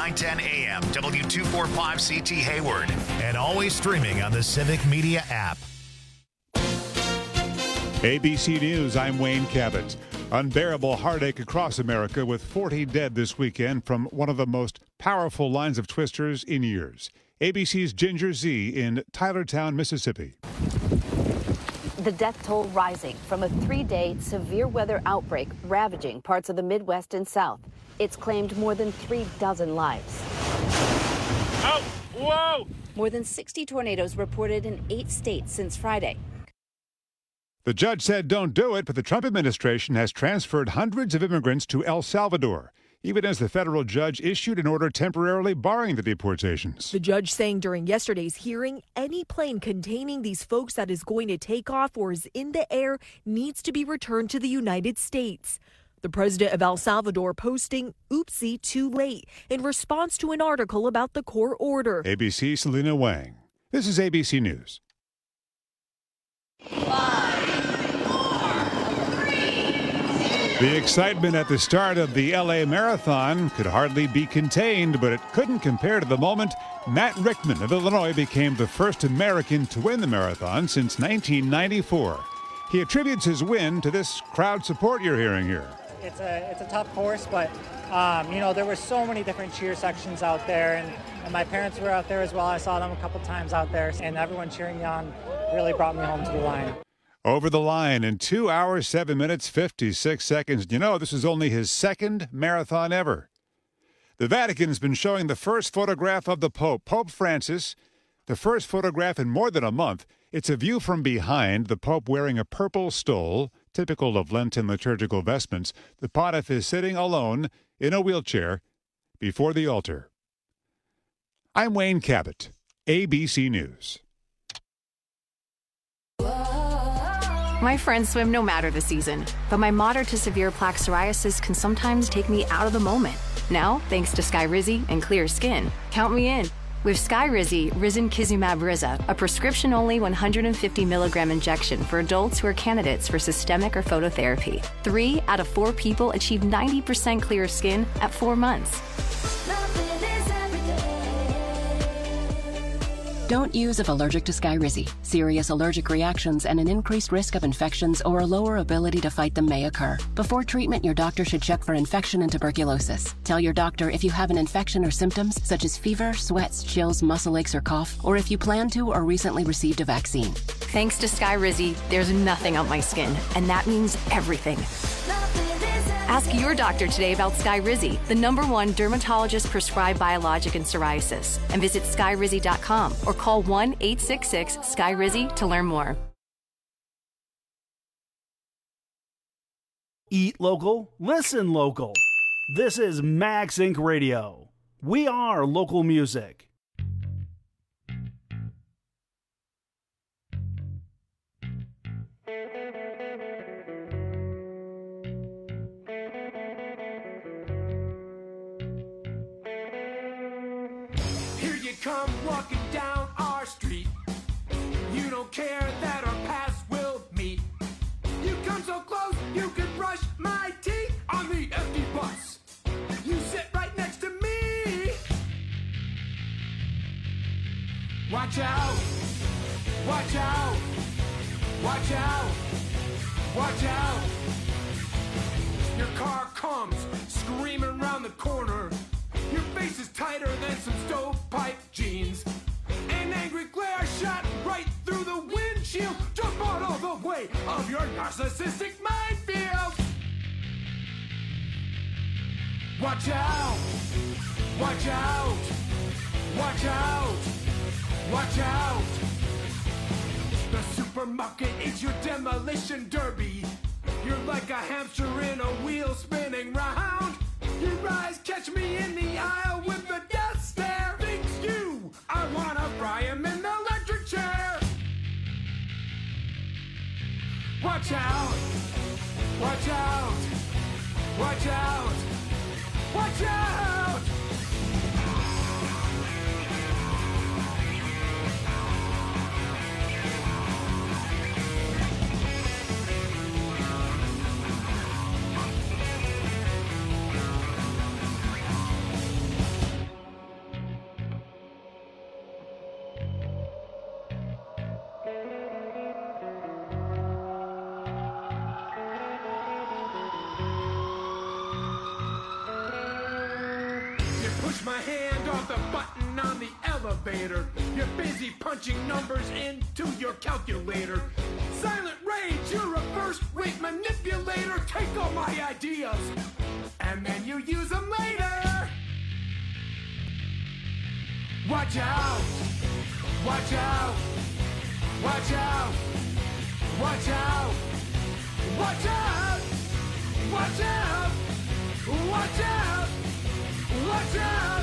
910 AM, W245CT Hayward. And always streaming on the Civic Media app. ABC News, I'm Wayne Cabot. Unbearable heartache across America with 40 dead this weekend from one of the most powerful lines of twisters in years. ABC's Ginger Z in Tylertown, Mississippi. The death toll rising from a 3-day severe weather outbreak ravaging parts of the Midwest and South. It's claimed more than 36 lives. Oh, whoa! More than 60 tornadoes reported in 8 states since Friday. The judge said don't do it, but the Trump administration has transferred hundreds of immigrants to El Salvador, even as the federal judge issued an order temporarily barring the deportations. The judge saying during yesterday's hearing, any plane containing these folks that is going to take off or is in the air needs to be returned to the United States. The president of El Salvador posting, "Oopsie, too late," in response to an article about the court order. ABC Selena Wang. This is ABC News. 5, 4, 3, 2. The excitement at the start of the LA Marathon could hardly be contained, but it couldn't compare to the moment Matt Rickman of Illinois became the first American to win the marathon since 1994. He attributes his win to this crowd support you're hearing here. It's a tough course, but there were so many different cheer sections out there, and my parents were out there as well. I saw them a couple times out there, and everyone cheering me on really brought me home to the line. Over the line in 2 hours, 7 minutes, 56 seconds. This is only his second marathon ever. The Vatican's been showing the first photograph of the Pope, Pope Francis, the first photograph in more than a month. It's a view from behind, the Pope wearing a purple stole, typical of Lenten liturgical vestments. The pontiff is sitting alone in a wheelchair before the altar. I'm Wayne Cabot, ABC News. My friends swim no matter the season, but my moderate to severe plaque psoriasis can sometimes take me out of the moment. Now, thanks to Skyrizi and clear skin, count me in. With Skyrizi Risankizumab Riza, a prescription-only 150 milligram injection for adults who are candidates for systemic or phototherapy. 3 out of 4 people achieve 90% clear skin at 4 months. Don't use if allergic to Skyrizi. Serious allergic reactions and an increased risk of infections or a lower ability to fight them may occur. Before treatment, your doctor should check for infection and tuberculosis. Tell your doctor if you have an infection or symptoms such as fever, sweats, chills, muscle aches, or cough, or if you plan to or recently received a vaccine. Thanks to Skyrizi, there's nothing on my skin, and that means everything. Ask your doctor today about Skyrizi, the #1 dermatologist-prescribed biologic in psoriasis, and visit skyrizi.com or call 1-866-SKYRIZI to learn more. Eat local, listen local. This is Max Inc. Radio. We are local music. Come walking down our street. You don't care that our paths will meet. You come so close, you can brush my teeth on the empty bus. You sit right next to me. Watch out, watch out, watch out, watch out. Your car comes screaming around the corner. Your face is tighter than some stovepipe jeans. An angry glare shot right through the windshield. Jump out of the way of your narcissistic minefield. Watch out, watch out, watch out, watch out. The supermarket is your demolition derby. You're like a hamster in a wheel spinning round. Your eyes catch me in the aisle with the death stare. Thinks you, I wanna fry him in the electric chair. Watch out, watch out, watch out, watch out. Push my hand off the button on the elevator. You're busy punching numbers into your calculator. Silent rage, you're a first-rate manipulator. Take all my ideas, and then you use them later. Watch out, watch out, watch out, watch out, watch out, watch out, watch out, watch out.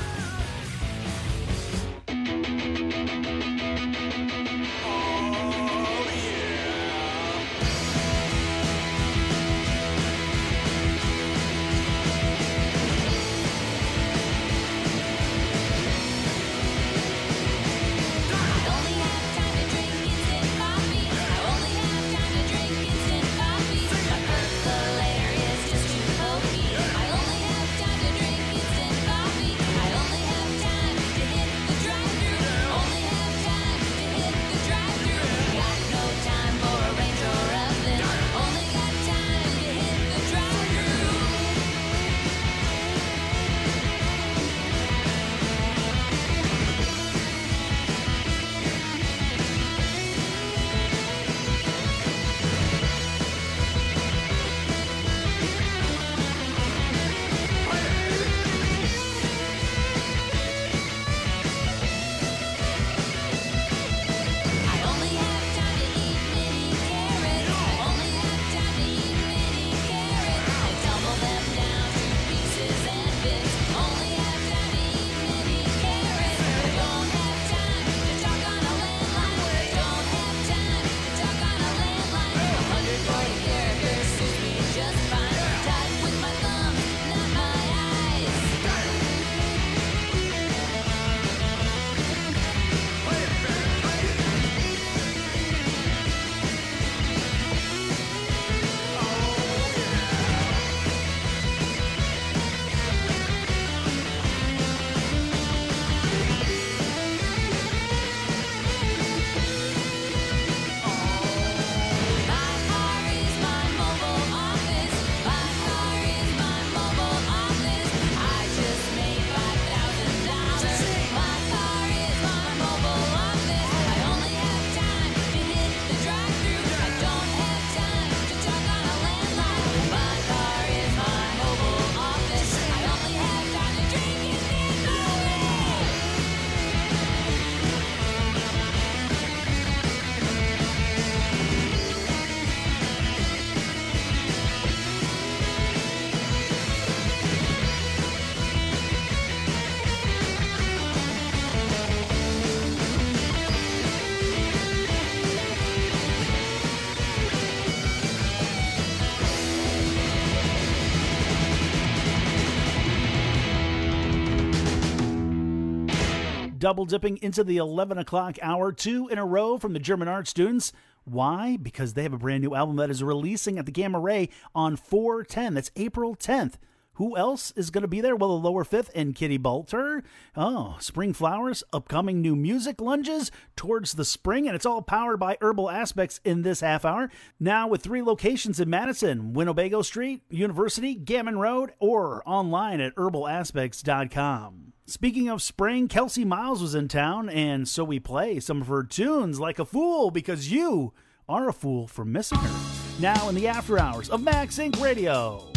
Double dipping into the 11 o'clock hour, 2 in a row from the German art students. Why? Because they have a brand new album that is releasing at the Gamma Ray on 4/10. That's April 10th. Who else is going to be there? Well, the Lower Fifth and Kitty Bolter. Oh, Spring Flowers, upcoming new music lunges towards the spring, and it's all powered by Herbal Aspects in this half hour. Now with 3 locations in Madison, Winnebago Street, University, Gammon Road, or online at herbalaspects.com. Speaking of spring, Kelsey Miles was in town, and so we play some of her tunes like a fool because you are a fool for missing her. Now in the after hours of Max Inc. Radio.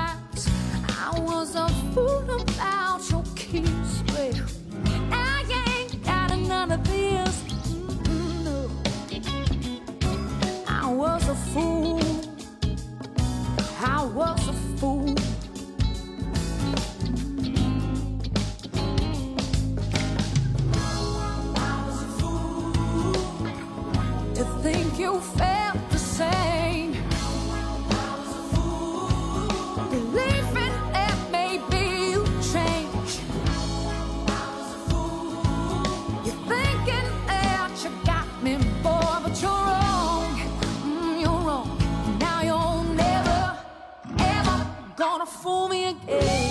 I was a fool about your kiss. Well, I think you felt the same. Believing that maybe you change. You're thinking that you got me, boy, but you're wrong. You're wrong. Now you're never, ever gonna fool me again.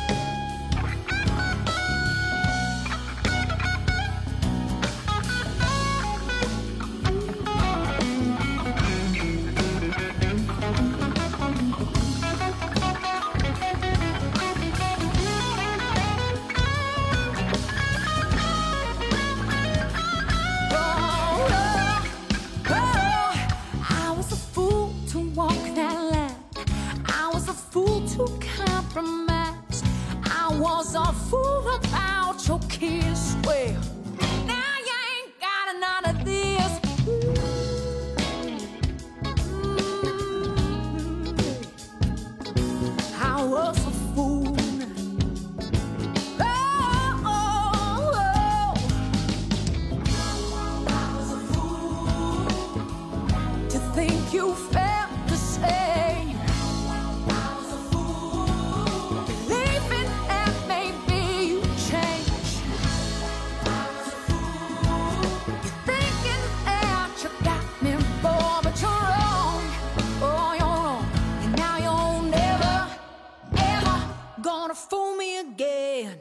Compromise. I was a fool about your kiss. Well, now you ain't got none of this. I was a fool. I was a fool to think you felt the same. Fool me again.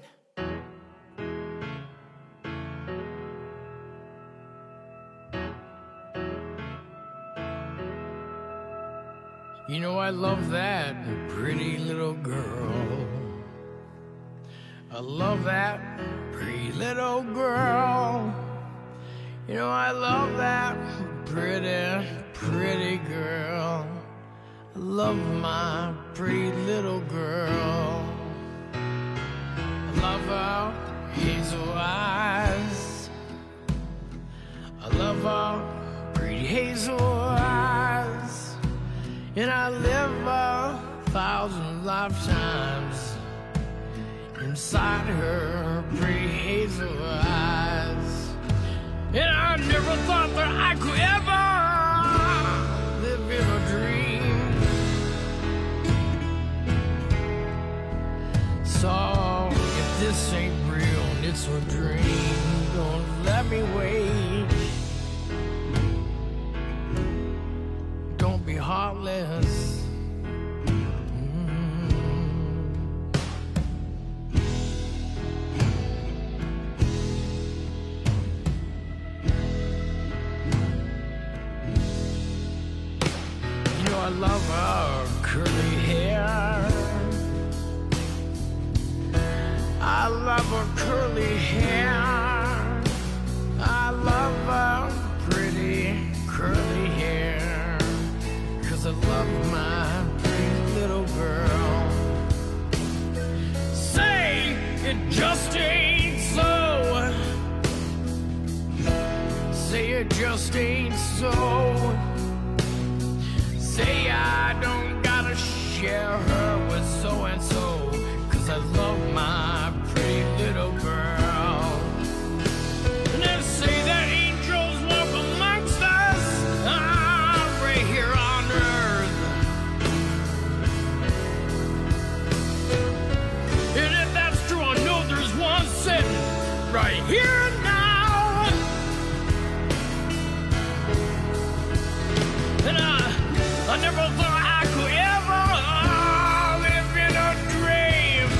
You know, I love that pretty little girl. I love that pretty little girl. You know, I love that pretty, pretty girl. I love my pretty little girl. I love her hazel eyes. I love her pretty hazel eyes. And I live 1,000 lifetimes inside her pretty hazel eyes. And I never thought that I could ever live in a dream. So if this ain't real and it's a dream, don't let me wait. Don't be heartless. You know, I love her curly hair. I love her curly hair. I love her pretty curly hair. 'Cause I love my pretty little girl. Say it just ain't so. Say it just ain't so. Say I don't gotta share her with so-and-so. 'Cause I love my pretty little girl. And they say that angels walk amongst us, right here on earth. And if that's true, I know there's one sitting right here now. And I never thought I could ever live in a dream.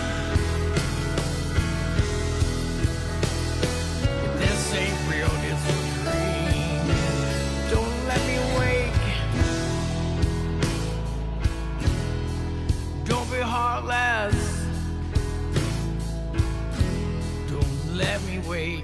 If this ain't real, it's a dream. Don't let me wake. Don't be heartless. Don't let me wake.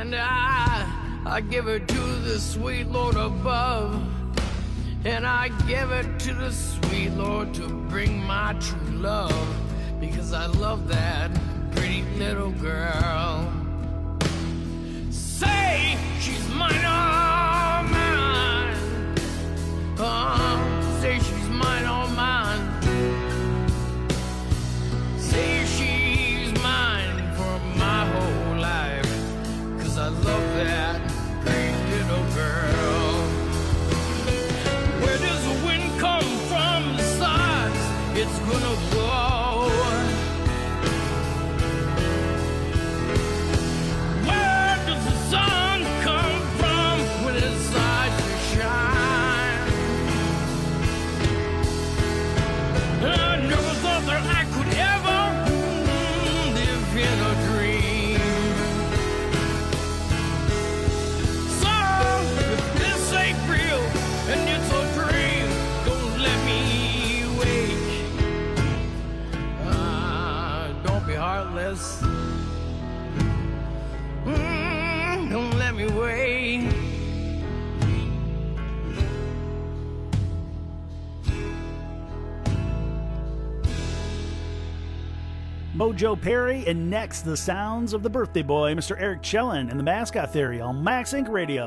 And I give it to the sweet Lord above. And I give it to the sweet Lord to bring my true love. Because I love that pretty little girl. Say she's mine, all mine. Say she's mine, all mine. Say she's mine for my whole life. 'Cause I love that pretty little girl. Where does the wind come from? The sides it's gonna blow. Where does the sun come from when it decides to shine? I never thought that I could ever live in a dream. So, if this ain't real and it's a dream, don't let me wake. Don't be heartless. Don't let me wait. Mojo Perry, and next, the sounds of the birthday boy, Mr. Eric Chellin, and the Mascot Theory on Max Inc. Radio.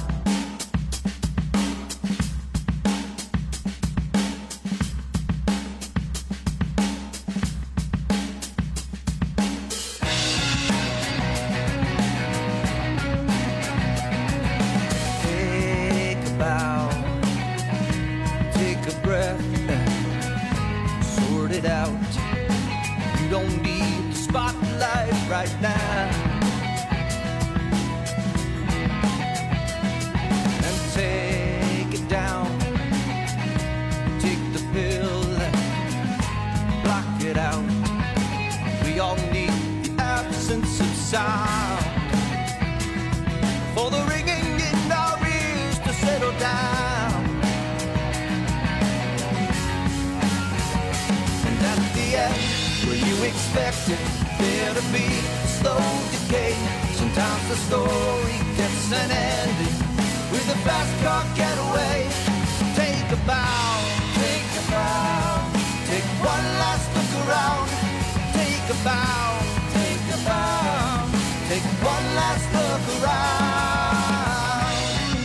Take a bow, take a breath, sort it out. You don't need the spotlight right now. And take it down, take the pill, block it out. We all need the absence of sound for the ringing in our ears to settle down. And at the end, where you expected there to be a slow decay, sometimes the story gets an ending with a fast car getaway. Take a bow, take a bow, take one last look around. Take a bow, take a bow, take one last look around.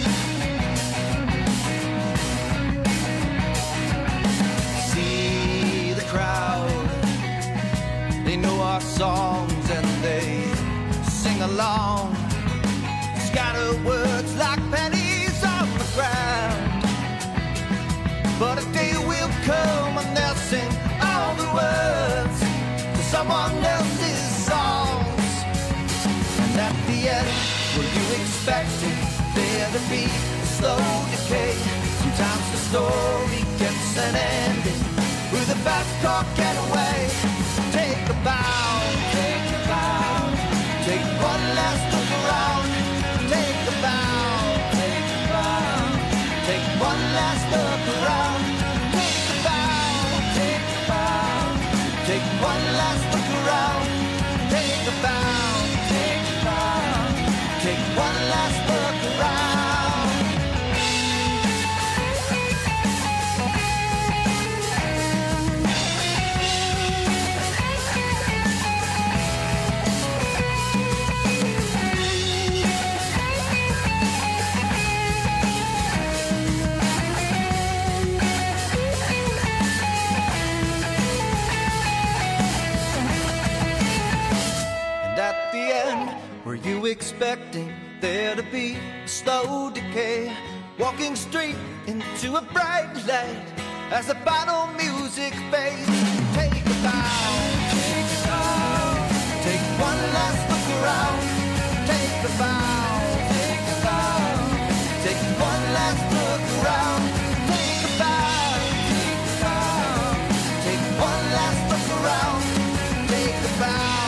See the crowd, they know our songs and they sing along. Scatter words like pennies on the ground. But a day will come when they'll sing all the words to someone else's songs. And at the end, were you expecting there to be a slow decay? Sometimes the story gets an ending with a fast car getaway. Take a bow, take a bow, take one last look around. Take a bow, take a bow, take one last look around. Take a bow, take a bow, take one last look around. Take a bow, take a bow, take one last look around. At the end, were you expecting there to be a slow decay? Walking straight into a bright light as the final music fades. Take a bow, take a bow, take one last look around. Take a bow, take a bow, take one last look around. Take a bow, take a bow, take one last look around. Take a bow,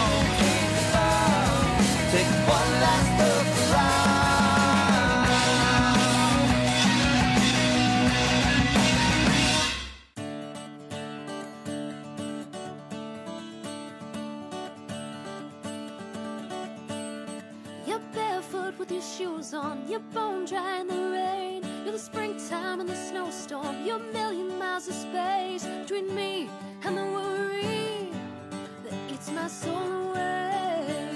take one last look around. your shoes on, you're bone dry in the rain. You're the springtime and the snowstorm. You're a million miles of space between me and the worry that eats my soul away.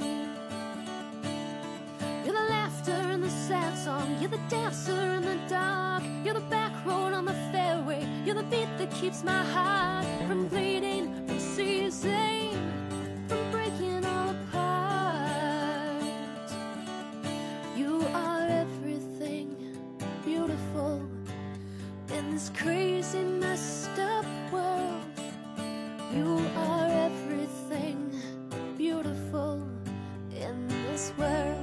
You're the laughter and the sad song. You're the dancer in the dark. You're the back road on the fairway. You're the beat that keeps my heart from bleeding, from ceasing, from breaking all apart. You are everything beautiful in this crazy, messed up world. You are everything beautiful in this world.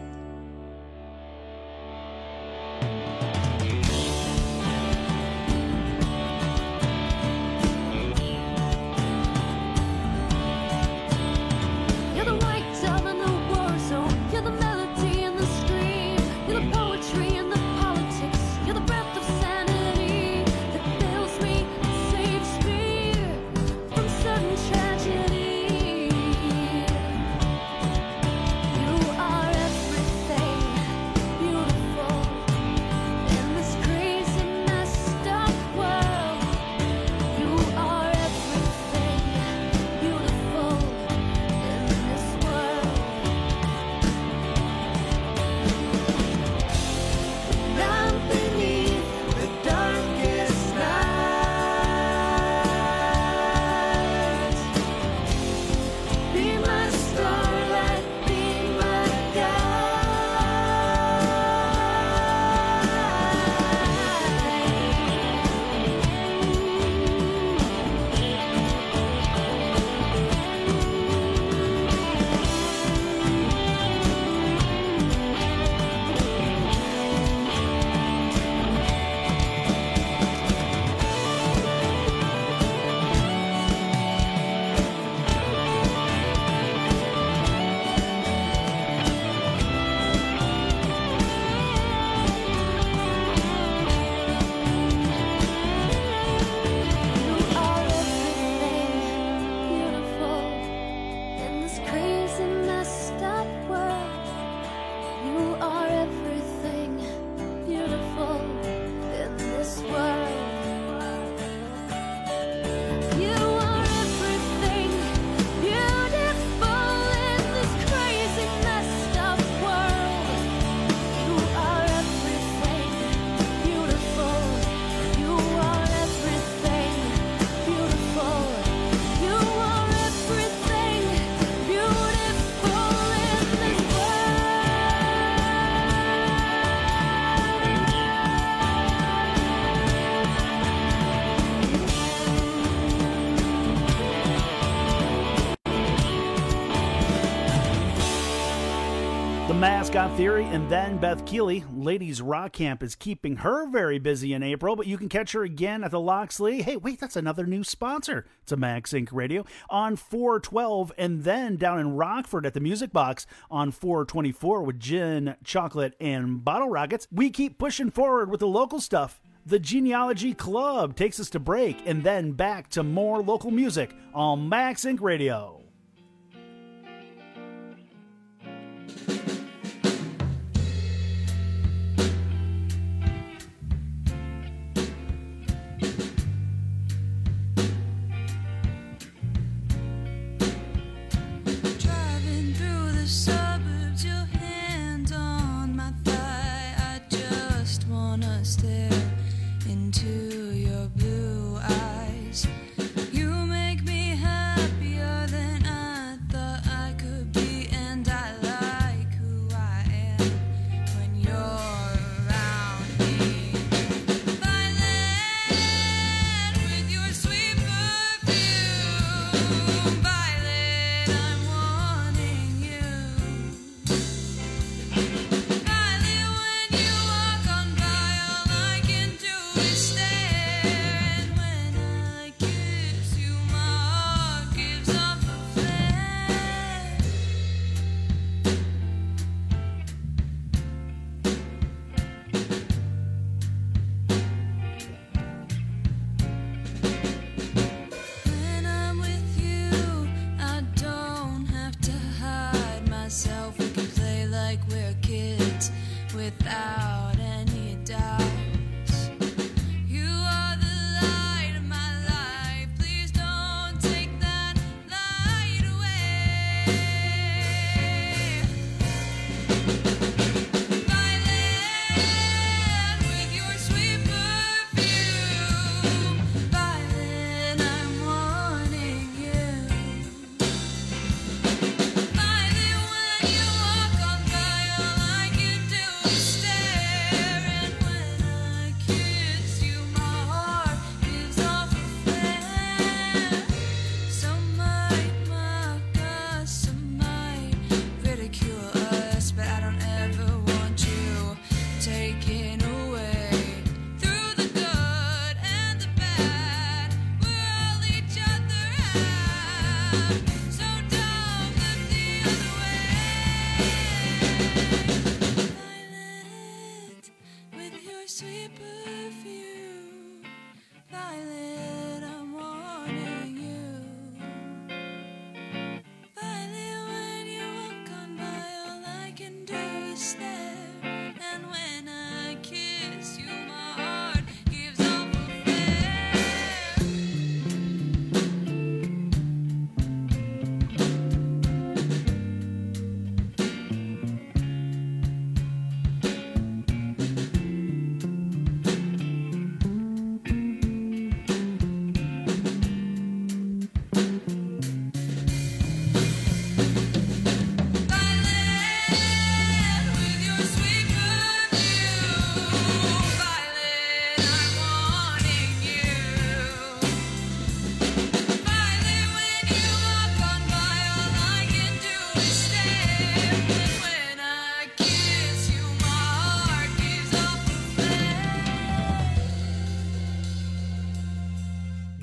You're the white dove in the war zone. You're the melody and the scream. You're the poetry and the politics. You're the breath of sanity that fills me and saves me from sudden tragedy. You are everything beautiful in this crazy, messed up world. You are everything beautiful in this world. Down beneath the darkest night, be my starlight, be my beautiful in this crazy, messed up world. You are everything beautiful in this world. You are everything beautiful in this crazy, messed up world. You are everything beautiful. You are everything beautiful. You are everything beautiful in this The Mascot Theory, and then Beth Keeley. Ladies Rock Camp is keeping her very busy in April, but you can catch her again at the Loxley. Hey, wait, that's another new sponsor to Max Inc. Radio on 4/12, and then down in Rockford at the Music Box on 4/24 with Gin, Chocolate, and Bottle Rockets. We keep pushing forward with the local stuff. The Genealogy Club takes us to break, and then back to more local music on Max Inc. Radio. Driving through the suburbs, your hand on my thigh. I just wanna stare into your blue eyes. You make me happier than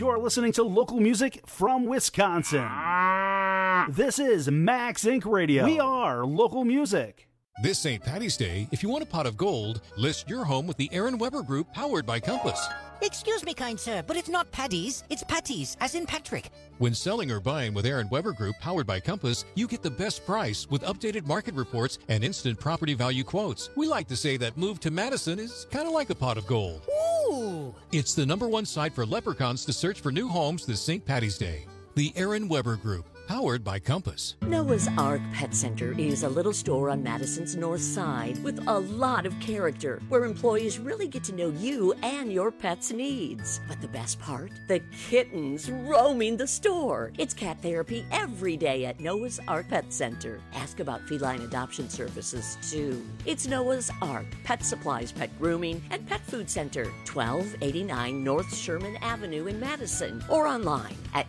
You're listening to local music from Wisconsin. This is Max Inc. Radio. We are local music. This St. Paddy's Day, if you want a pot of gold, list your home with the Aaron Weber Group, powered by Compass. Excuse me, kind sir, but it's not Paddy's, it's Patties, as in Patrick. When selling or buying with Aaron Weber Group, powered by Compass, you get the best price with updated market reports and instant property value quotes. We like to say that move to Madison is kind of like a pot of gold. Ooh! It's the #1 site for leprechauns to search for new homes this St. Paddy's Day. The Aaron Weber Group, powered by Compass. Noah's Ark Pet Center is a little store on Madison's north side with a lot of character, where employees really get to know you and your pet's needs. But the best part? The kittens roaming the store. It's cat therapy every day at Noah's Ark Pet Center. Ask about feline adoption services, too. It's Noah's Ark Pet Supplies, Pet Grooming, and Pet Food Center, 1289 North Sherman Avenue in Madison, or online at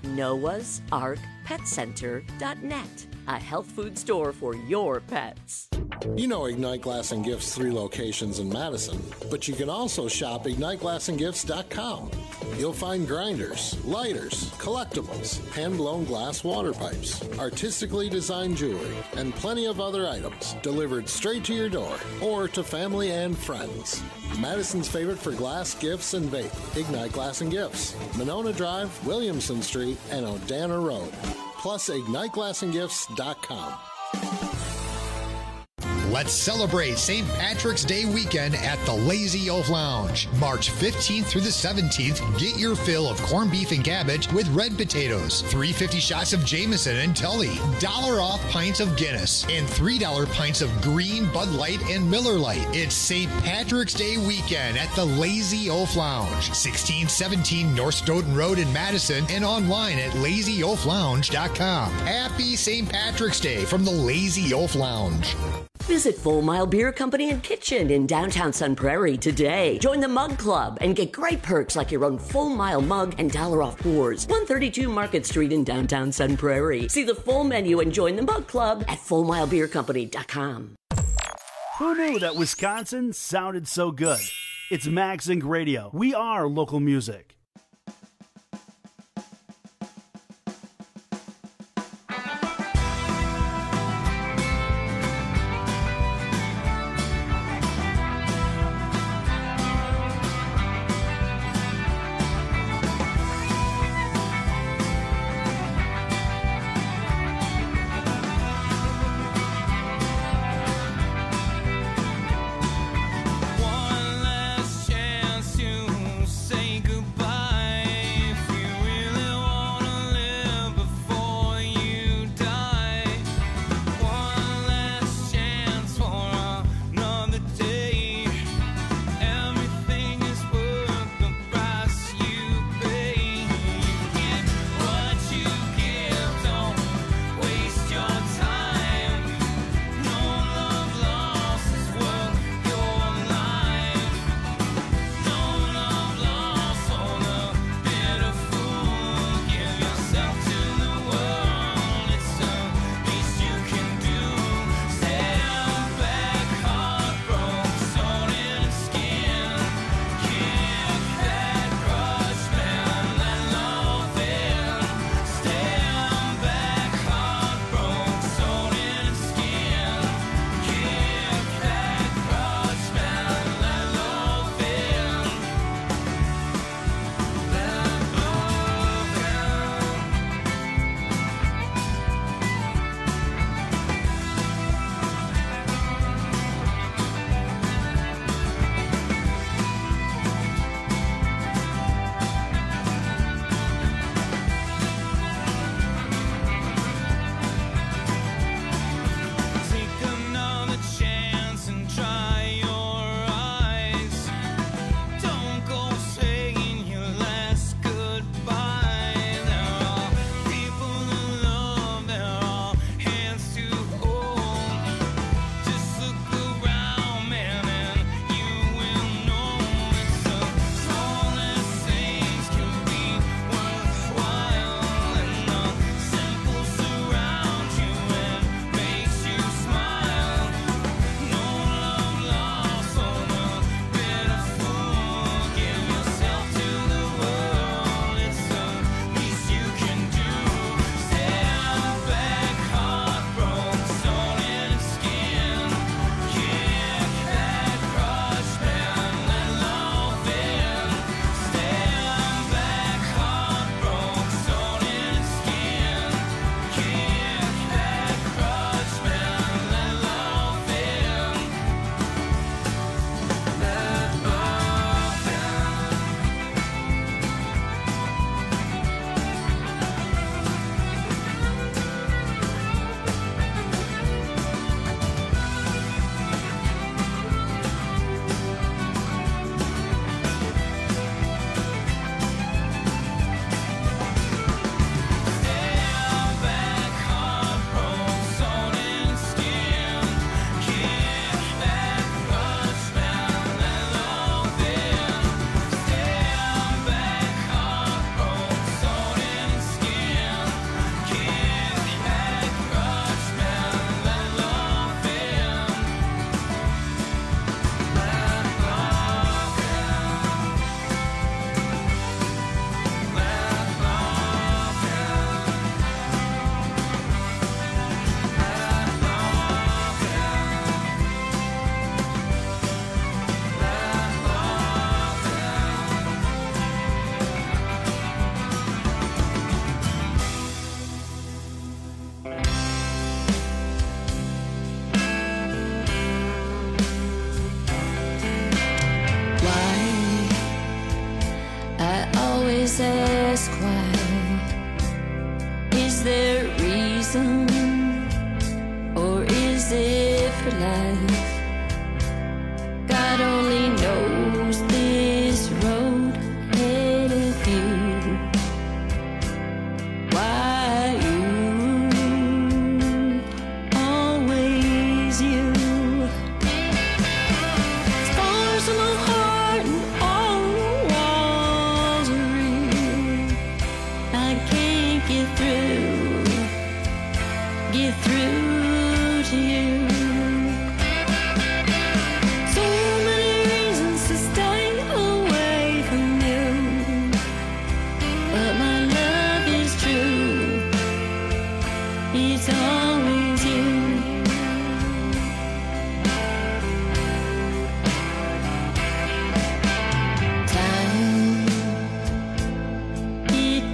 noahsarkpetcenter.net. A health food store for your pets. You know Ignite Glass and Gifts' 3 locations in Madison, but you can also shop IgniteGlassandGifts.com. You'll find grinders, lighters, collectibles, hand-blown glass water pipes, artistically designed jewelry, and plenty of other items delivered straight to your door or to family and friends. Madison's favorite for glass, gifts, and vape. Ignite Glass and Gifts. Monona Drive, Williamson Street, and Odana Road. Plus IgniteGlassandGifts.com. Let's celebrate St. Patrick's Day weekend at the Lazy Oaf Lounge. March 15th through the 17th, get your fill of corned beef and cabbage with red potatoes, $3.50 shots of Jameson and Tully, $1 off pints of Guinness, and $3 pints of green Bud Light and Miller Lite. It's St. Patrick's Day weekend at the Lazy Oaf Lounge, 1617 North Stoughton Road in Madison, and online at LazyOafLounge.com. Happy St. Patrick's Day from the Lazy Oaf Lounge. Visit Full Mile Beer Company and Kitchen in downtown Sun Prairie today. Join the Mug Club and get great perks like your own Full Mile mug and $1 off pours. 132 Market Street in downtown Sun Prairie. See the full menu and join the Mug Club at FullMileBeerCompany.com. Who knew that Wisconsin sounded so good? It's Max Inc. Radio. We are local music. One last chance to say goodbye.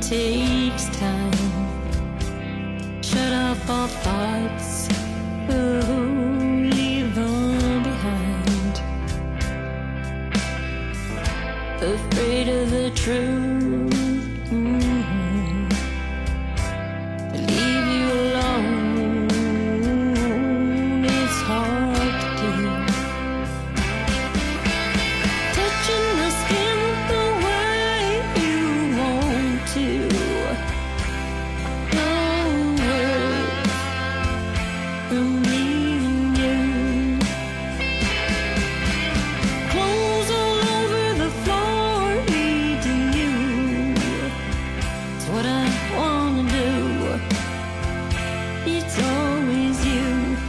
takes time. Shut off all thoughts, leave them behind. Afraid of the truth, leave you alone. It's hard to do. Touching the skin the way you want to. No words from me and you. Clothes all over the floor leading you. It's what I wanna do. It's always you.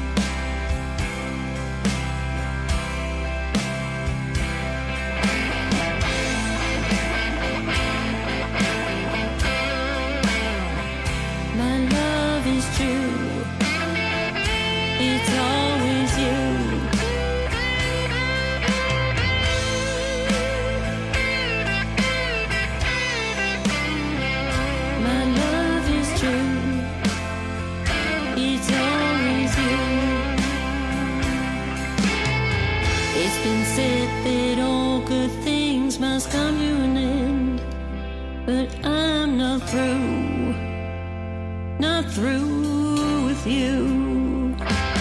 My love is true. It's always you. My love is true. It's always you. It's been said that all good things must come to an end, but I'm not through. Not through with you.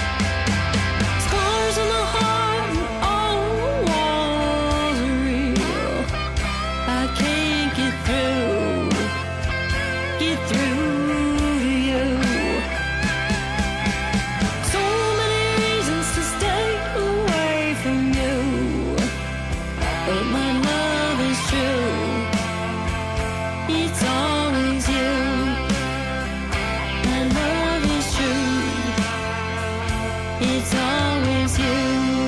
Scars on the heart and all the walls are real. I can't get through to you. So many reasons to stay away from you, but my love is true. It's always you. My love is true. It's always you.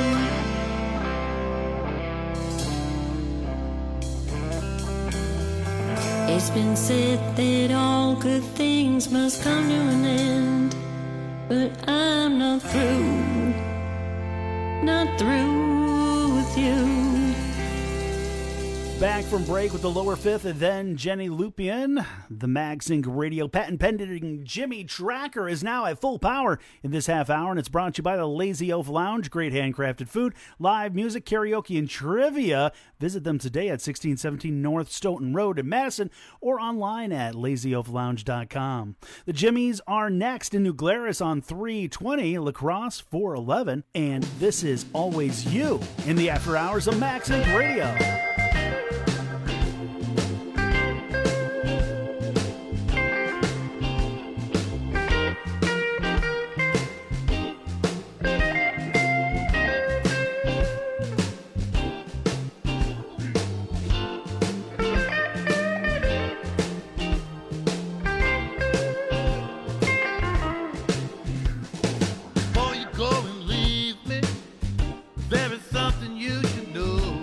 It's been said that all good things must come to an end, but I'm not through. Not through with you. Back from break with the lower fifth, and then Jenny Lupian. The MagSync Radio patent pending Jimmy Tracker is now at full power in this half hour, and it's brought to you by the Lazy Oaf Lounge. Great handcrafted food, live music, karaoke, and trivia. Visit them today at 1617 North Stoughton Road in Madison, or online at lazyoaflounge.com. The Jimmies are next in New Glarus on 320, La Crosse 411, and this is Always You in the after hours of MagSync Radio. Before you go and leave me, there is something you should know.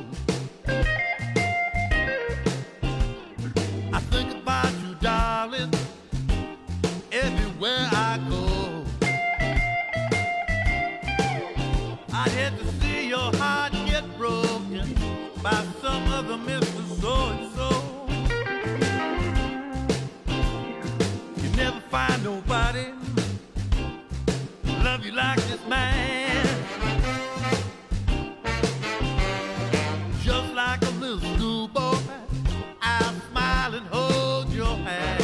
I think about you, darling, everywhere I go. I'd hate to see your heart get broken by some other Mr. So-and-so. You never find nobody love you like this man. Just like a little schoolboy, I'll smile and hold your hand.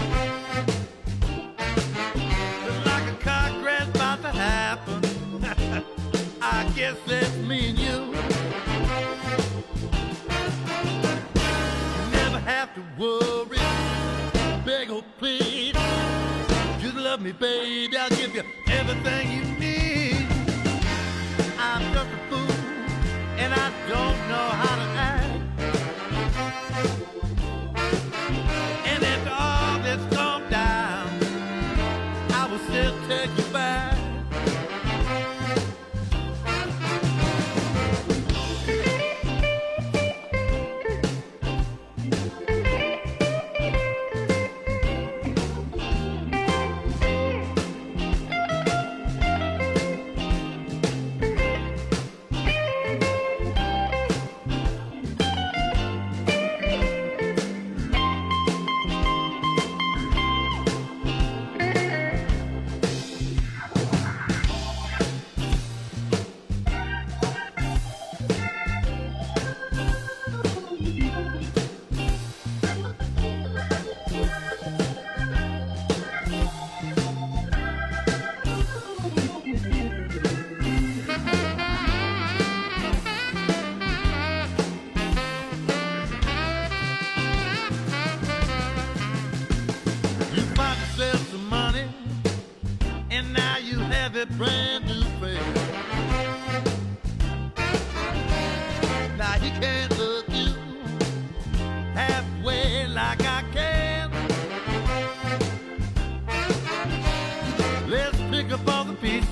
Just like a car crash about to happen, I guess that's me and you. You never have to worry, beg or plead. Just love me, baby, I'll give you everything you need. I'm just a fool, and I don't know how to act. And after all that's gone down, I will still take you back.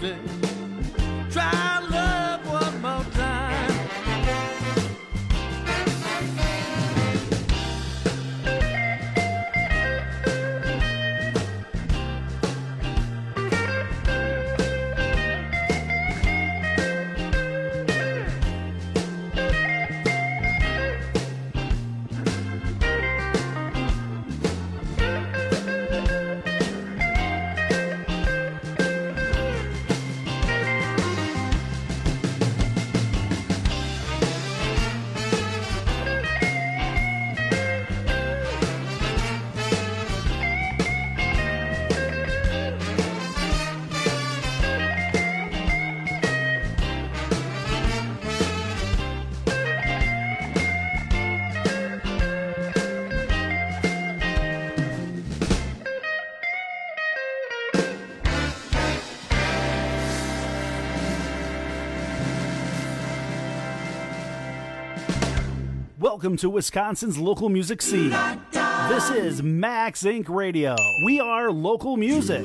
baby. Try love one more time. Welcome to Wisconsin's local music scene. This is Max Inc. Radio. We are local music.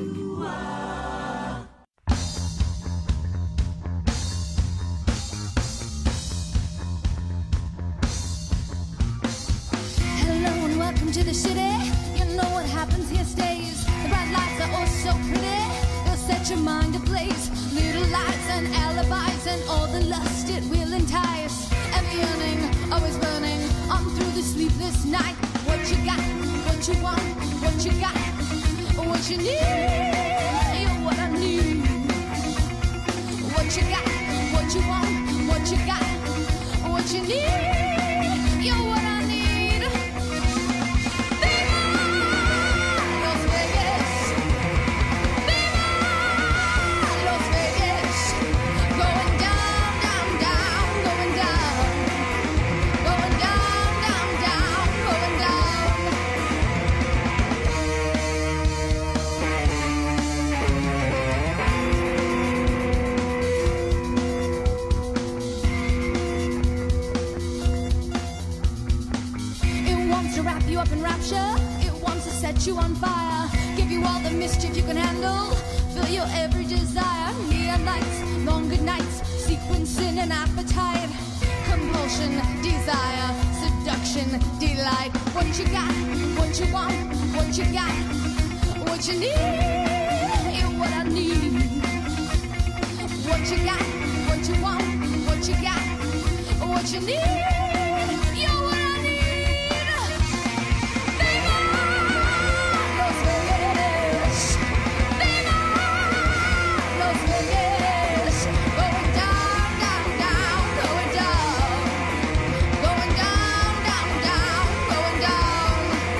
Hello and welcome to the city. You know what happens here stays. The bright lights are oh so pretty. They'll set your mind ablaze. Little lights and alibis and all the lust it will entice. Every yearning, always burning on through the sleepless night. What you got, what you want, what you got, what you need, you're what I need. What you got, what you want, what you got, what you need, you're what I need. Viva Las Vegas, Viva Las Vegas, going down, down, down, going down. Going down, down, down, going down. It wants to wrap you up in rapture. It wants to set you on fire. Give you all the mischief you can handle. Fill your every desire. Neon lights, long good nights, sequencing an appetite. Compulsion, desire, seduction, delight. What you got, what you want, what you got, what you need, you're what I need. What you got, what you want, what you got, what you need, you're what I need. Viva Las Vegas, Viva Las Vegas, going down, down, down, going down. Going down, down, down, going down.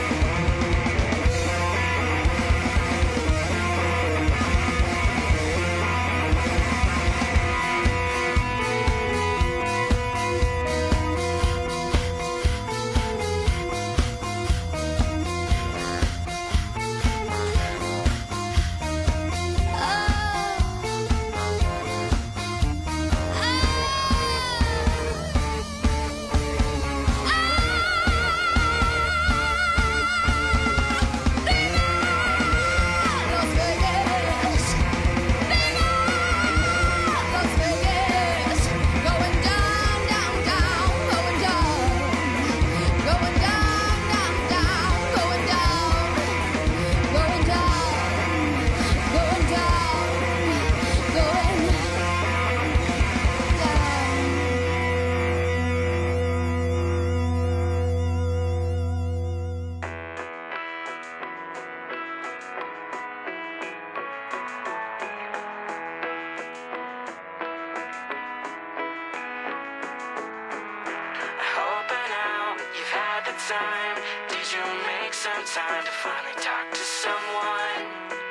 time? Did you make some time to finally talk to someone?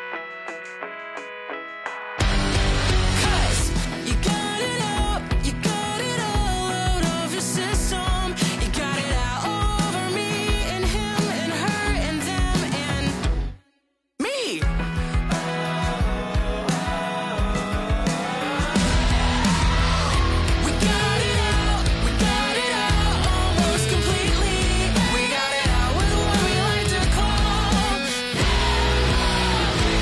'Cause you got it out, you got it all out of your system. You got it out over me and him and her and them and me. We got it out almost completely. We got it out with what we like to call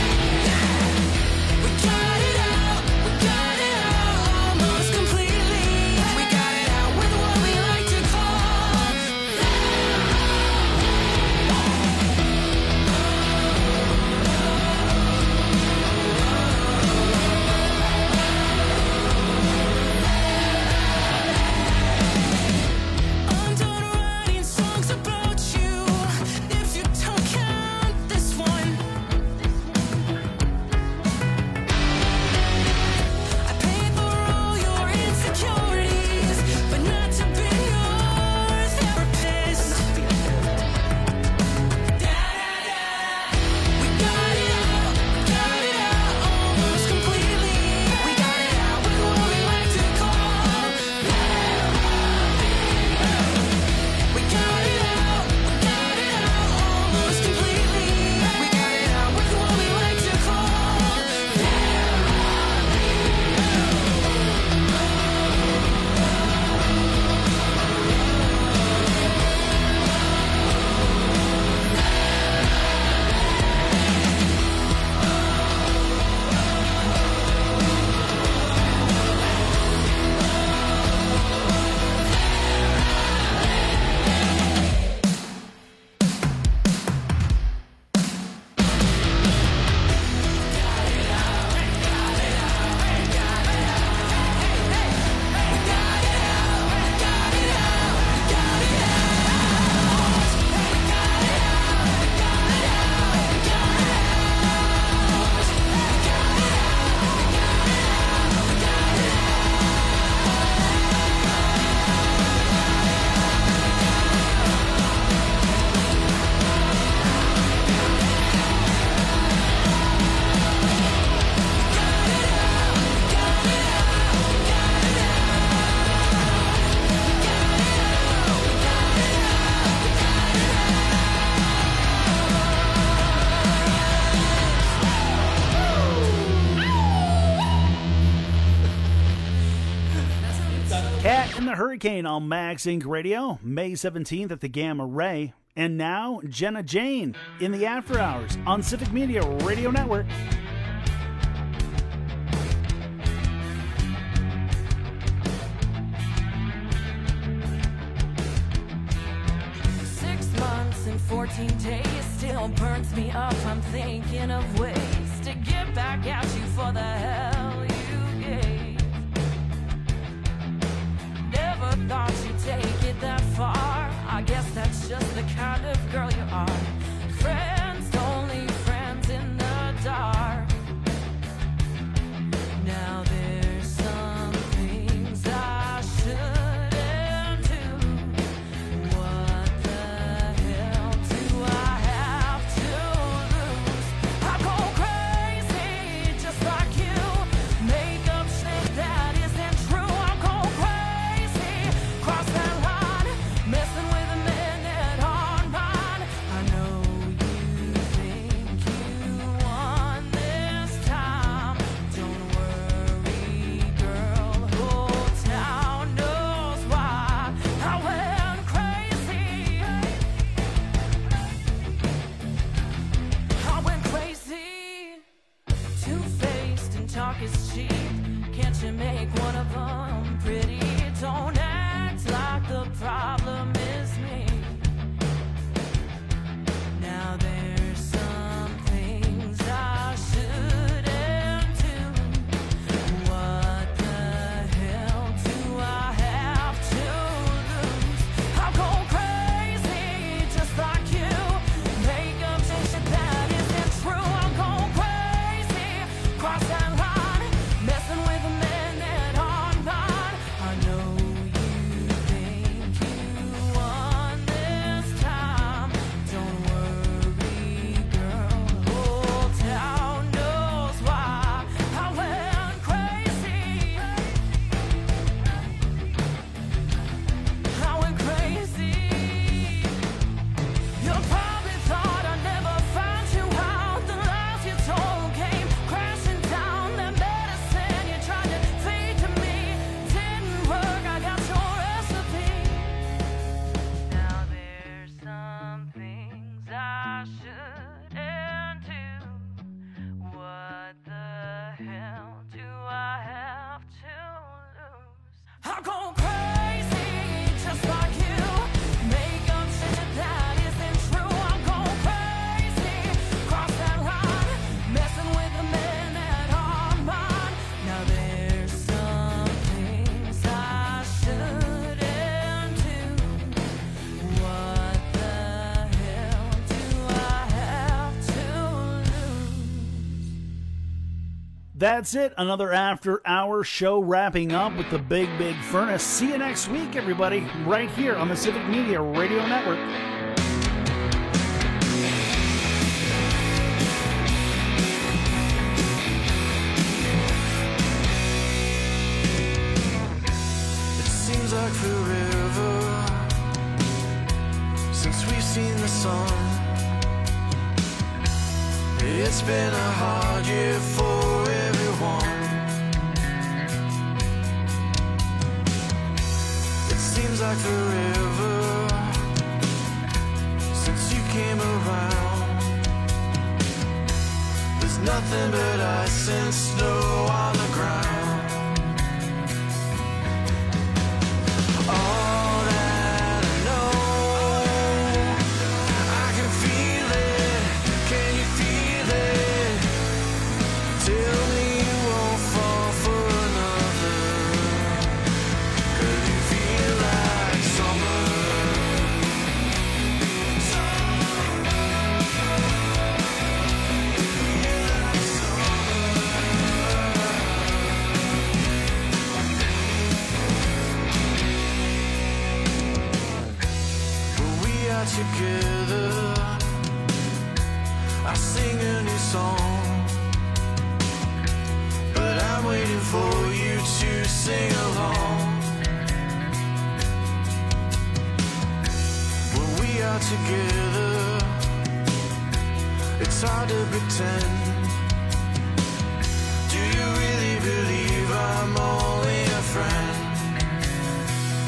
the Hurricane on Max Inc. Radio, May 17th at the Gamma Ray. And now, Jenna Jane in the After Hours on Civic Media Radio Network. In 14 days still burns me up. I'm thinking of ways to get back at you for the hell you gave. Never thought you'd take it that far. I guess that's just the kind of girl you are. Friends, only friends in the dark. Now there's some things I should. Talk is cheap. Can't you make one of them pretty? Don't act like the problem is me. Now there's some things I shouldn't do. What the hell do I have to lose? I'll go crazy just like you. Make up shit that isn't true. I'll go crazy. Cross that. Messing with a man that on mine. I know you think you won this time. Don't worry, girl. The whole town knows why I went crazy. I went crazy. You probably thought I never found you out. The lies you told came crashing down. I shouldn't do. What the hell do I have to lose? I'll go crazy just like you. Make up shit that isn't true. I'll go crazy. Cross that line. Messing with the man that are mine. Now there's some things I shouldn't do. What the hell do I have to lose? That's it. Another after-hour show wrapping up with the Big Furnace. See you next week, everybody, right here on the Civic Media Radio Network. It seems like forever since we've seen the sun. It's been a hard year for everyone. It seems like forever since you came around. There's nothing but ice and snow on the ground. All that I know, I can feel it. Can you feel it? Tell me you won't fall for another. 'Cause you feel like summer. When we are together, I sing a new song. But I'm waiting for you to sing along. When we are together, it's hard to pretend. Do you really believe I'm only a friend?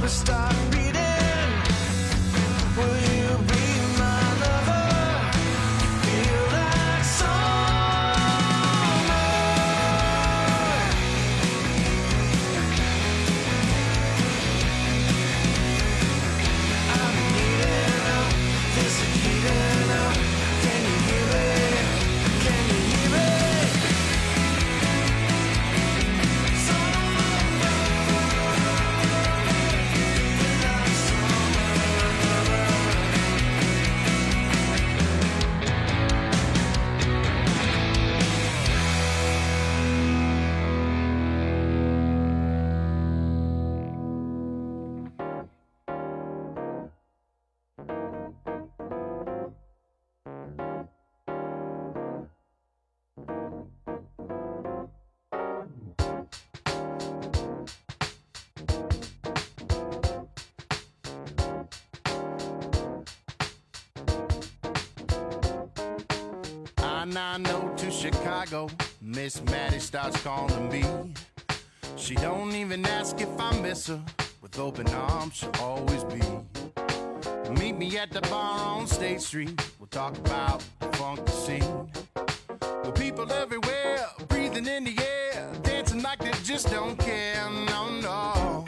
to start reading. Will you be my lover? Feel like summer. I'm needing up, this is heating up. Can you hear it? Can you hear it? I know to Chicago, Miss Maddie starts calling me. She don't even ask if I miss her. With open arms, she'll always be. Meet me at the bar on State Street. We'll talk about the funky scene. With people everywhere, breathing in the air, dancing like they just don't care. No, no.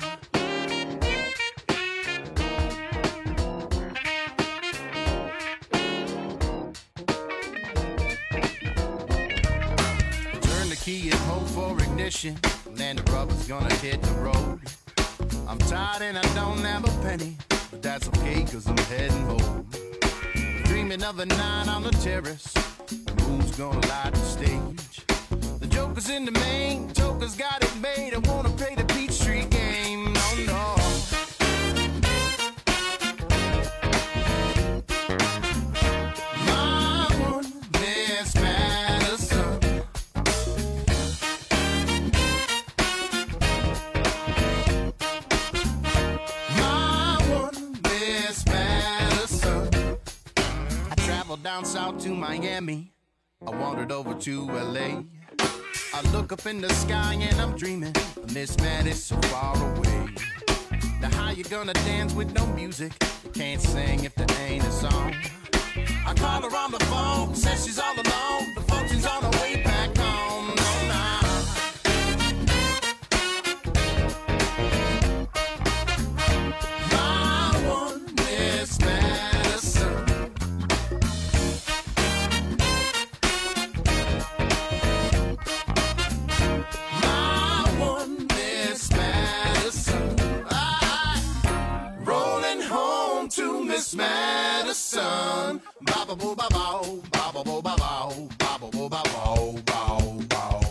Key and hope for ignition, and the rubber's gonna hit the road. I'm tired and I don't have a penny, but that's okay cause I'm heading home. Dreaming of a night on the terrace, and who's gonna light the stage? The Joker's in the main, Joker's got it made. I wanna play the Peachtree game, no, no. Down south to Miami, I wandered over to LA. I look up in the sky and I'm dreaming of Miss Maddie's so far away. Now how you gonna dance with no music? You can't sing if there ain't a song. I call her on the phone, says she's all alone. The function's on her way back home. No, nah. My one Miss Madison. Miss Madison, ba ba boo ba bow, ba ba boo ba bow, ba ba boo ba bow, bow, bow,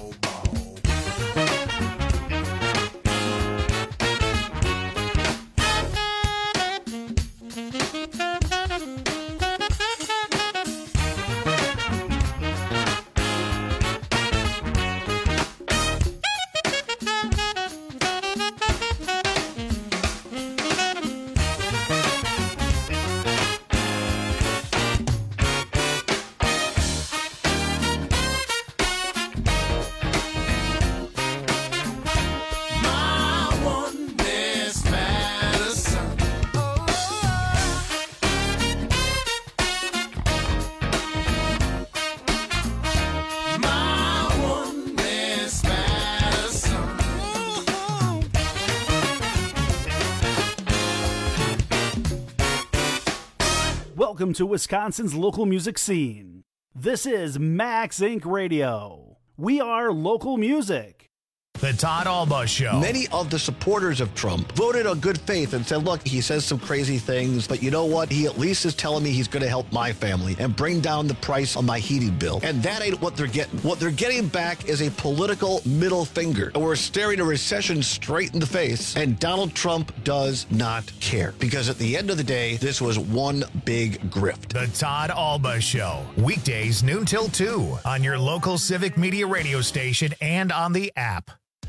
Welcome to Wisconsin's local music scene. This is Max Inc. Radio. We are local music. The Todd Alba Show. Many of the supporters of Trump voted on good faith and said, look, he says some crazy things, but you know what? He at least is telling me he's going to help my family and bring down the price on my heating bill. And that ain't what they're getting. What they're getting back is a political middle finger. We're staring a recession straight in the face, and Donald Trump does not care. Because at the end of the day, this was one big grift. The Todd Alba Show. Weekdays noon till 2 on your local Civic Media radio station and on the app.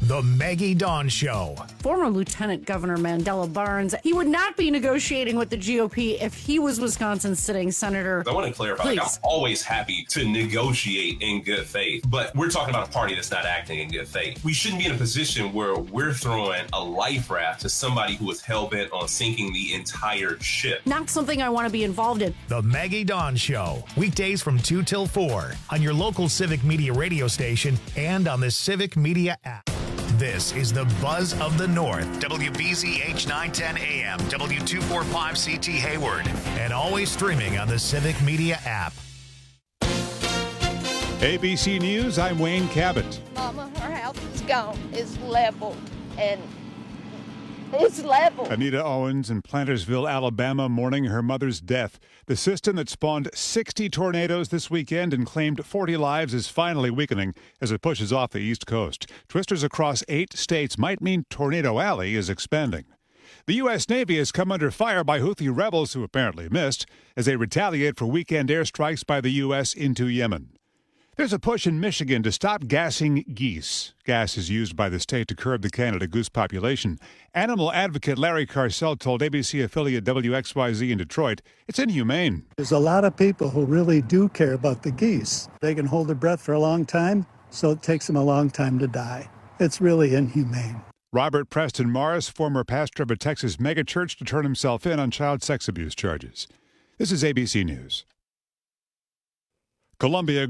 The Maggie Dawn Show. Former Lieutenant Governor Mandela Barnes, he would not be negotiating with the GOP if he was Wisconsin's sitting senator. I want to clarify, like, I'm always happy to negotiate in good faith, but we're talking about a party that's not acting in good faith. We shouldn't be in a position where we're throwing a life raft to somebody who is hell-bent on sinking the entire ship. Not something I want to be involved in. The Maggie Dawn Show, weekdays from 2 till 4 on your local Civic Media radio station and on the Civic Media app. This is the Buzz of the North, WBZH 910 AM, W245CT Hayward, and always streaming on the Civic Media app. ABC News, I'm Wayne Cabot. Mama, her house is gone. It's leveled, and it's leveled. Anita Owens in Plantersville, Alabama, mourning her mother's death. The system that spawned 60 tornadoes this weekend and claimed 40 lives is finally weakening as it pushes off the East Coast. Twisters across 8 states might mean Tornado Alley is expanding. The U.S. Navy has come under fire by Houthi rebels who apparently missed as they retaliate for weekend airstrikes by the U.S. into Yemen. There's a push in Michigan to stop gassing geese. Gas is used by the state to curb the Canada goose population. Animal advocate Larry Carcel told ABC affiliate WXYZ in Detroit it's inhumane. There's a lot of people who really do care about the geese. They can hold their breath for a long time, so it takes them a long time to die. It's really inhumane. Robert Preston Morris, former pastor of a Texas megachurch, to turn himself in on child sex abuse charges. This is ABC News. Columbia